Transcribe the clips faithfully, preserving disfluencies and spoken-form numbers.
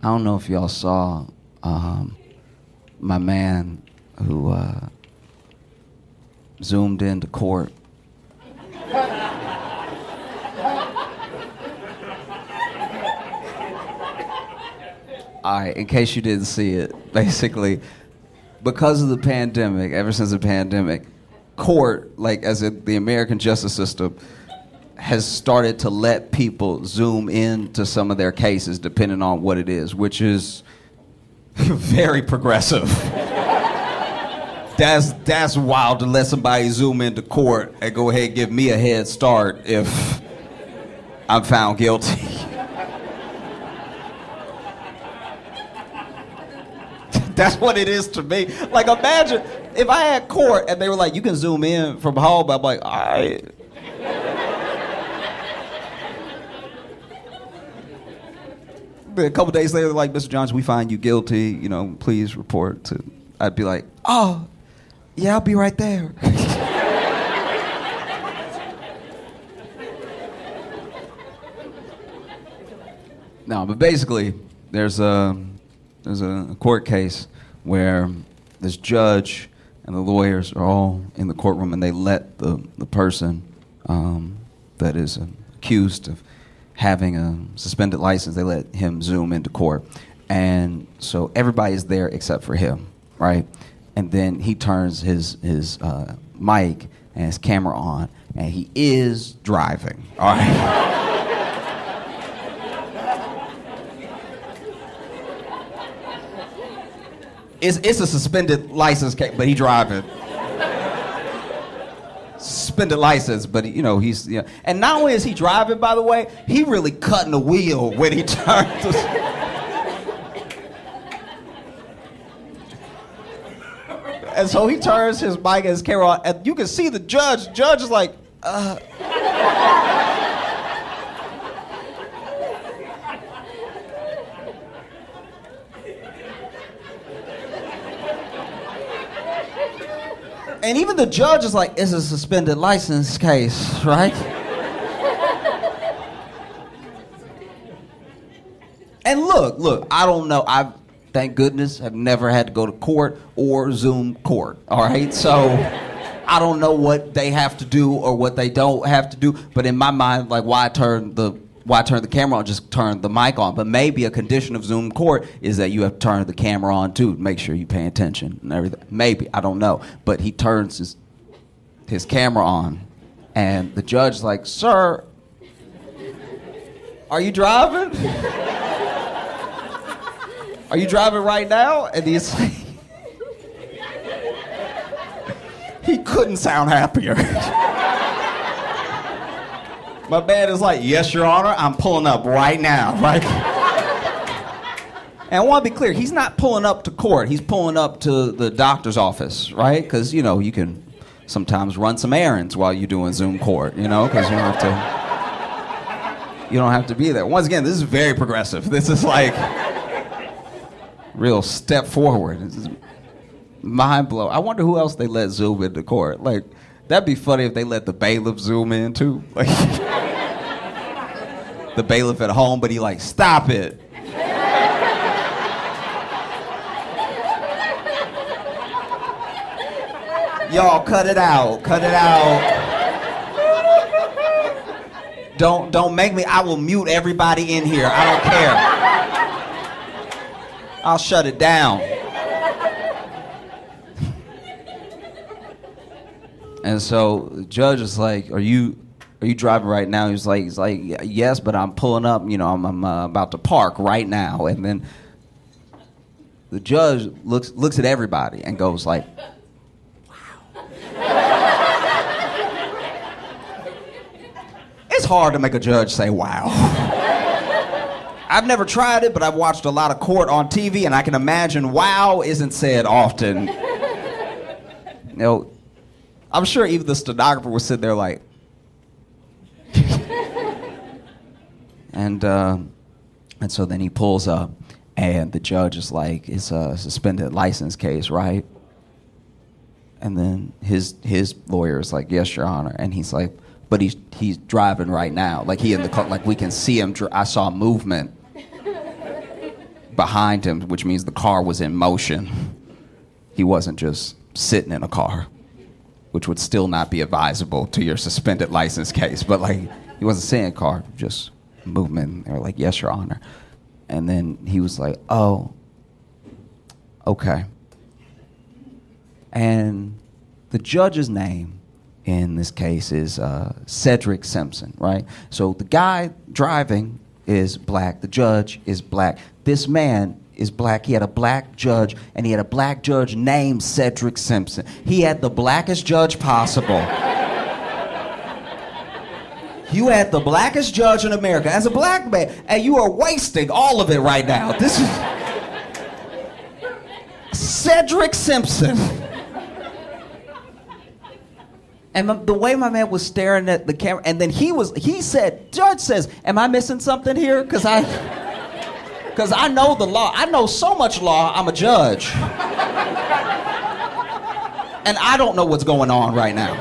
I don't know if y'all saw um, my man who uh, zoomed into court. All right, in case you didn't see it, basically, because of the pandemic, ever since the pandemic, court, like as in the American justice system, has started to let people zoom into some of their cases depending on what it is, which is very progressive. That's that's wild to let somebody zoom into court and go ahead and give me a head start if I'm found guilty. That's what it is to me. Like, imagine if I had court and they were like, you can zoom in from home. I'm like, all right. A couple days later, they're like, Mister Johnson, we find you guilty. You know, please report to. I'd be like, oh, yeah, I'll be right there. No, but basically, there's a there's a court case where this judge and the lawyers are all in the courtroom, and they let the the person um, that is uh, accused of having a suspended license, they let him zoom into court. And so everybody's there except for him, right? And then he turns his, his uh, mic and his camera on, and he is driving, all right? it's, it's a suspended license case, but he driving. Suspended license, but you know he's you know, and not only is he driving, by the way, he really cutting the wheel when he turns. And so he turns his mic and his camera on, and you can see the judge. Judge is like, uh. And even the judge is like, it's a suspended license case, right? And look, look, I don't know. I, thank goodness, have never had to go to court or Zoom court, all right? So I don't know what they have to do or what they don't have to do. But in my mind, like, why turn the why turn the camera on? Just turn the mic on. But maybe a condition of Zoom court is that you have to turn the camera on too, to make sure you pay attention and everything. Maybe, I don't know. But he turns his his camera on, and the judge's like, "Sir, are you driving? Are you driving right now?" And he's like, he couldn't sound happier. My man is like, "Yes, Your Honor, I'm pulling up right now." Right? And I want to be clear, he's not pulling up to court. He's pulling up to the doctor's office, right? Because, you know, you can sometimes run some errands while you're doing Zoom court, you know, because you don't have to, you don't have to be there. Once again, this is very progressive. This is like real step forward. This is mind blow. I wonder who else they let zoom into court. Like, that'd be funny if they let the bailiff zoom in too. Like, the bailiff at home, but he like, stop it. Y'all, cut it out. Cut it out. Don't don't make me. I will mute everybody in here. I don't care. I'll shut it down. And so the judge is like, "Are you are you driving right now?" He's like, "He's like, yes, but I'm pulling up. You know, I'm, I'm uh, about to park right now." And then the judge looks looks at everybody and goes like, "Wow." It's hard to make a judge say "wow." I've never tried it, but I've watched a lot of court on T V, and I can imagine "wow" isn't said often. You know, I'm sure even the stenographer was sitting there like, and uh, and so then he pulls up, and the judge is like, "It's a suspended license case, right?" And then his his lawyer is like, "Yes, Your Honor," and he's like, "But he's he's driving right now, like he in the car, like we can see him. Dri- I saw movement." behind him, which means the car was in motion. He wasn't just sitting in a car, which would still not be advisable to your suspended license case. But like, he wasn't sitting in a car, just movement. They were like, yes, Your Honor. And then he was like, oh, okay. And the judge's name in this case is uh, Cedric Simpson, right? So the guy driving is black. The judge is black. This man is black. He had a black judge, and he had a black judge named Cedric Simpson. He had the blackest judge possible. You had the blackest judge in America. As a black man, and you are wasting all of it right now. This is Cedric Simpson. And the way my man was staring at the camera, and then he was, he said, judge says, am I missing something here? Because I, because I know the law. I know so much law, I'm a judge. And I don't know what's going on right now.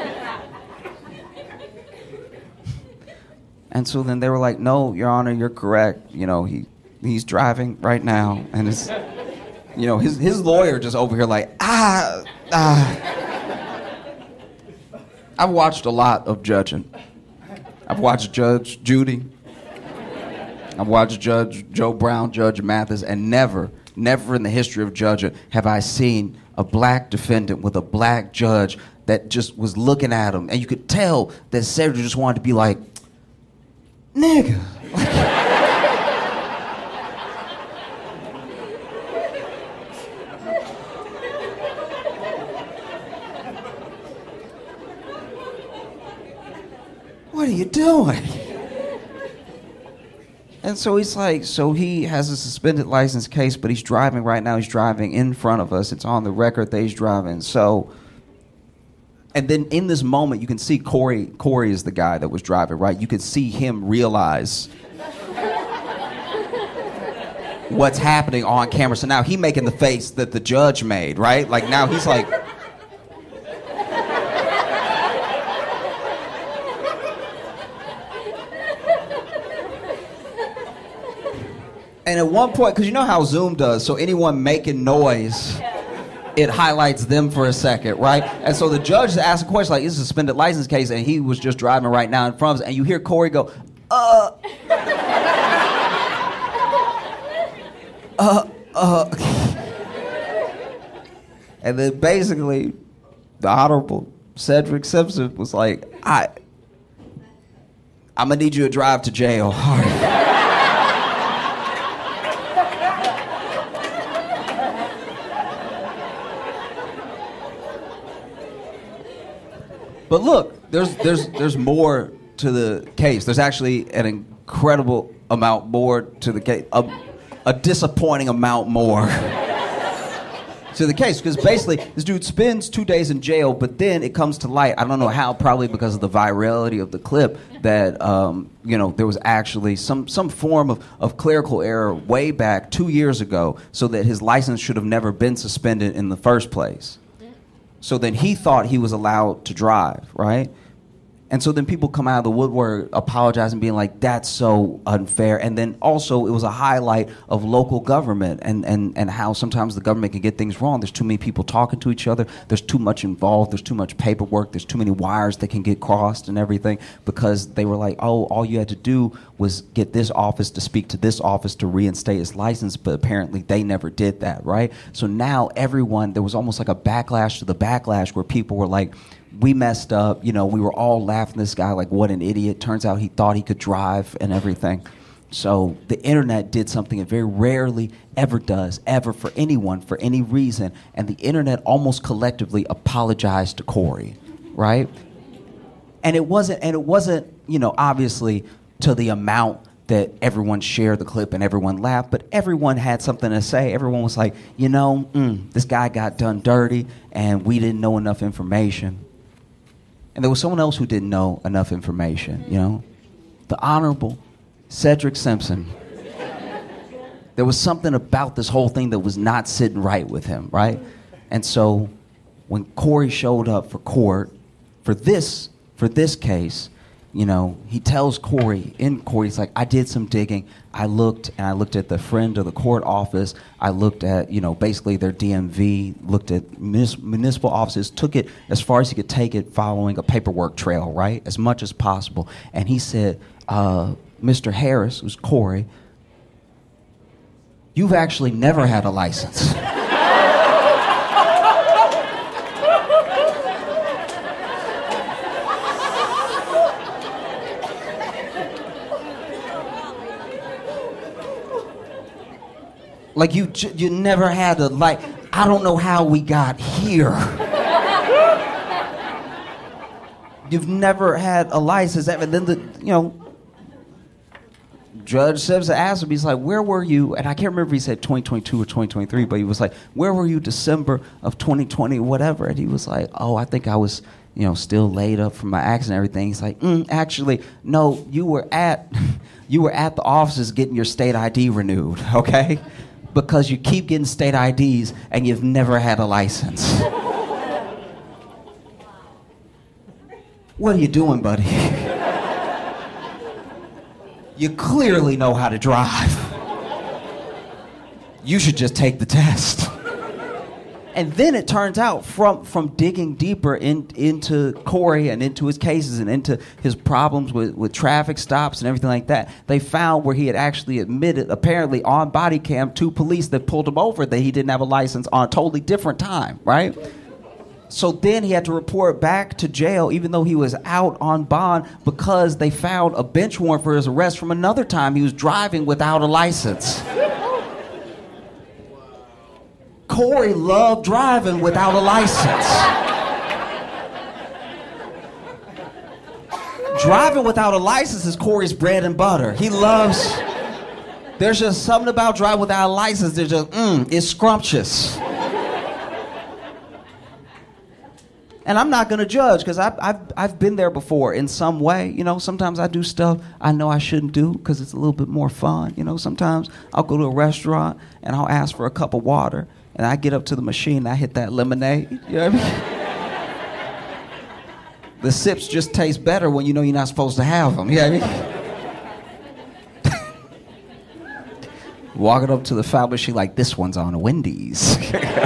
And so then they were like, no, Your Honor, you're correct. You know, he he's driving right now. And it's, you know, his, his lawyer just over here like, ah, ah. I've watched a lot of judging. I've watched Judge Judy. I've watched Judge Joe Brown, Judge Mathis, and never, never in the history of judging have I seen a black defendant with a black judge that just was looking at him, and you could tell that Cedric just wanted to be like, nigga. Like, what are you doing? And so he's like, so he has a suspended license case, but he's driving right now. He's driving in front of us. It's on the record that he's driving. So, and then in this moment, you can see Corey. Corey is the guy that was driving, right? You could see him realize what's happening on camera. So now he's making the face that the judge made, right? Like now he's like, and at one point, because you know how Zoom does, so anyone making noise, it highlights them for a second, right? And so the judge asked a question like, "Is a suspended license case?" And he was just driving right now in front of us, and you hear Corey go, "Uh, uh, uh," and then basically, the Honorable Cedric Simpson was like, "I, I'm gonna need you to drive to jail." But look, there's there's there's more to the case. There's actually an incredible amount more to the case, a, a disappointing amount more to the case. Because basically, this dude spends two days in jail, but then it comes to light. I don't know how, probably because of the virality of the clip, that um, you know there was actually some some form of, of clerical error way back two years ago, so that his license should have never been suspended in the first place. So then he thought he was allowed to drive, right? And so then people come out of the woodwork apologizing, being like, that's so unfair. And then also it was a highlight of local government and, and, and how sometimes the government can get things wrong. There's too many people talking to each other. There's too much involved. There's too much paperwork. There's too many wires that can get crossed and everything, because they were like, oh, all you had to do was get this office to speak to this office to reinstate his license. But apparently they never did that, right? So now everyone, there was almost like a backlash to the backlash where people were like, we messed up, you know, we were all laughing at this guy like, what an idiot. Turns out he thought he could drive and everything. So the internet did something it very rarely ever does, ever, for anyone, for any reason. And the internet almost collectively apologized to Corey, right? And it wasn't, and it wasn't, you know, obviously to the amount that everyone shared the clip and everyone laughed, but everyone had something to say. Everyone was like, you know, mm, this guy got done dirty and we didn't know enough information. And there was someone else who didn't know enough information, you know? The Honorable Cedric Simpson. There was something about this whole thing that was not sitting right with him, right? And so when Corey showed up for court, for this, for this case, you know, he tells Corey, in Corey, he's like, I did some digging. I looked, and I looked at the friend of the court office. I looked at, you know, basically their D M V, looked at munis- municipal offices, took it as far as he could take it following a paperwork trail, right, as much as possible. And he said, uh, Mister Harris, who's Corey, you've actually never had a license. Like, you you never had a, like, I don't know how we got here. You've never had a license. And then the, you know, Judge Simpson asked him, he's like, where were you? And I can't remember if he said twenty twenty-two or twenty twenty-three, but he was like, where were you December of twenty twenty, whatever? And he was like, oh, I think I was, you know, still laid up from my accident and everything. He's like, mm, actually, no, you were at, you were at the offices getting your state I D renewed, okay? Because you keep getting state I Ds and you've never had a license. What are you doing, buddy? You clearly know how to drive. You should just take the test. And then it turns out, from, from digging deeper in, into Corey and into his cases and into his problems with, with traffic stops and everything like that, they found where he had actually admitted, apparently on body cam, to police that pulled him over, that he didn't have a license on a totally different time, right? So then he had to report back to jail, even though he was out on bond, because they found a bench warrant for his arrest from another time he was driving without a license. Corey loved driving without a license. Driving without a license is Corey's bread and butter. He loves... There's just something about driving without a license that's just, mmm, it's scrumptious. And I'm not going to judge, because I've, I've, I've been there before in some way. You know, sometimes I do stuff I know I shouldn't do because it's a little bit more fun. You know, sometimes I'll go to a restaurant and I'll ask for a cup of water. And I get up to the machine and I hit that lemonade. You know what I mean? The sips just taste better when you know you're not supposed to have them. You know what I mean? Walking up to the fountain machine like, this one's on a Wendy's.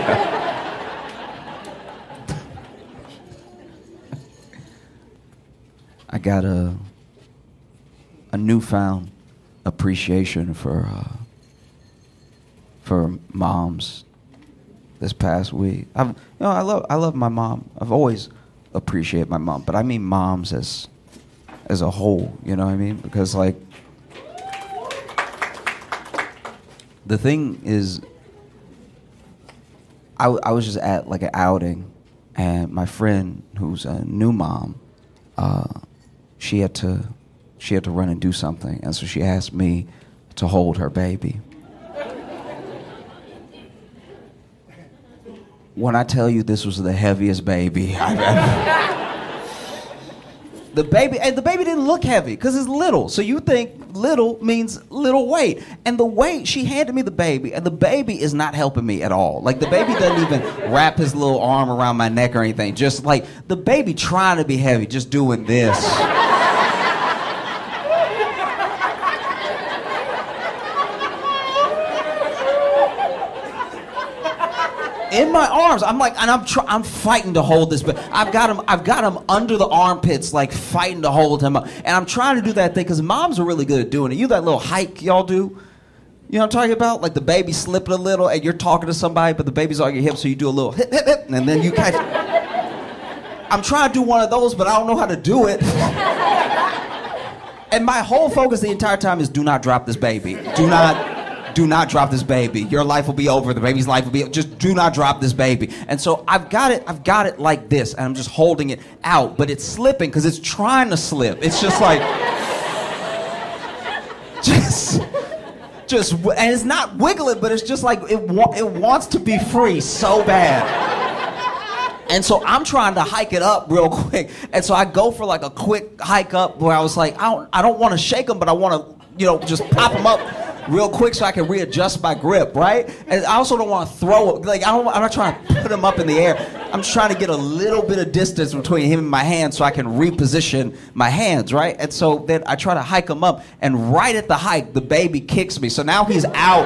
I got a a newfound appreciation for uh, for moms this past week. I've, you know, I love I love my mom. I've always appreciated my mom, but I mean moms as as a whole. You know what I mean? Because, like, the thing is, I I was just at like an outing, and my friend who's a new mom, uh, she had to she had to run and do something, and so she asked me to hold her baby. When I tell you this was the heaviest baby I've ever... The baby, and the baby didn't look heavy because it's little. So you think little means little weight. And the weight, she handed me the baby, and the baby is not helping me at all. Like, the baby doesn't even wrap his little arm around my neck or anything. Just like the baby trying to be heavy, just doing this. In my arms, I'm like, and I'm try, I'm fighting to hold this, but I've got him, I've got him under the armpits, like fighting to hold him up, and I'm trying to do that thing because moms are really good at doing it. You know that little hike y'all do, you know what I'm talking about? Like the baby slipping a little, and you're talking to somebody, but the baby's on your hip, so you do a little hip, hip, hip, and then you catch. I'm trying to do one of those, but I don't know how to do it. And my whole focus the entire time is, do not drop this baby. Do not. Do not drop this baby. Your life will be over. The baby's life will be... Just do not drop this baby. And so I've got it, I've got it like this, and I'm just holding it out, but it's slipping because it's trying to slip. It's just like... just... Just... And it's not wiggling, but it's just like it, wa- it wants to be free so bad. And so I'm trying to hike it up real quick. And so I go for like a quick hike up where I was like, I don't, I don't want to shake them, but I want to, you know, just pop them up real quick so I can readjust my grip, right? And I also don't want to throw it. Like, I don't, I'm not trying to put him up in the air. I'm just trying to get a little bit of distance between him and my hands so I can reposition my hands, right? And so then I try to hike him up, and right at the hike, the baby kicks me. So now he's out.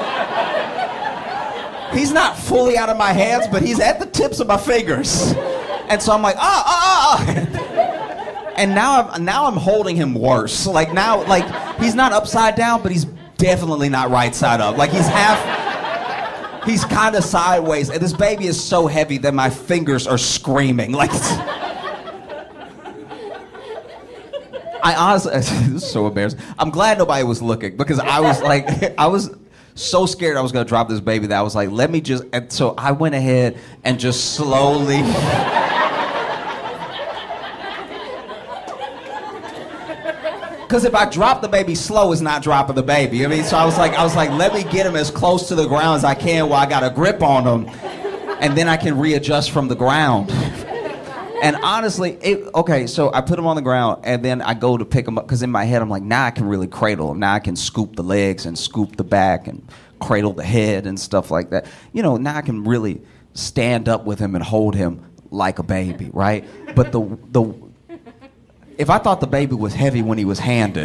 He's not fully out of my hands, but he's at the tips of my fingers. And so I'm like, ah, ah, ah. And now I'm, now I'm holding him worse. Like now, like he's not upside down, but he's definitely not right side up. Like he's half, he's kind of sideways. And this baby is so heavy that my fingers are screaming. Like, I honestly, this is so embarrassing. I'm glad nobody was looking because I was like, I was so scared I was gonna drop this baby that I was like, let me just, and so I went ahead and just slowly. Because if I drop the baby slow, it's not dropping the baby. I mean, so I was like, I was like, let me get him as close to the ground as I can while I got a grip on him, and then I can readjust from the ground. And honestly, it, okay, so I put him on the ground, and then I go to pick him up, because in my head I'm like, now I can really cradle him. Now I can scoop the legs and scoop the back and cradle the head and stuff like that. You know, now I can really stand up with him and hold him like a baby, right? But the the if I thought the baby was heavy when he was handed,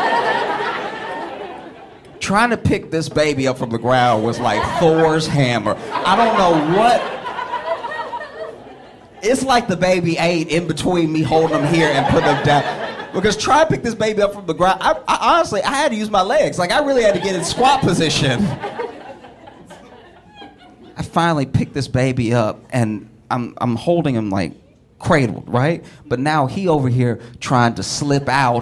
trying to pick this baby up from the ground was like Thor's hammer. I don't know what. It's like the baby ate in between me holding him here and putting him down. Because trying to pick this baby up from the ground, I, I honestly, I had to use my legs. Like, I really had to get in squat position. I finally picked this baby up, and I'm I'm holding him like cradled, right? But now he over here trying to slip out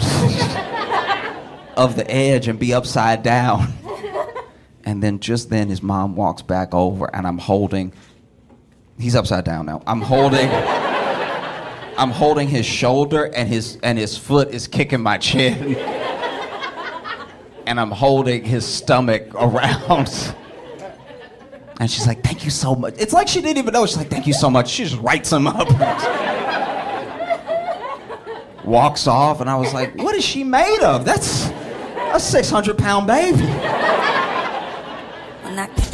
of the edge and be upside down. And then just then his mom walks back over, and I'm holding. He's upside down now. I'm holding I'm holding his shoulder, and his and his foot is kicking my chin. And I'm holding his stomach around. And she's like, thank you so much. It's like she didn't even know. She's like, thank you so much. She just writes him up. Walks off, and I was like, what is she made of? That's a six hundred pound baby.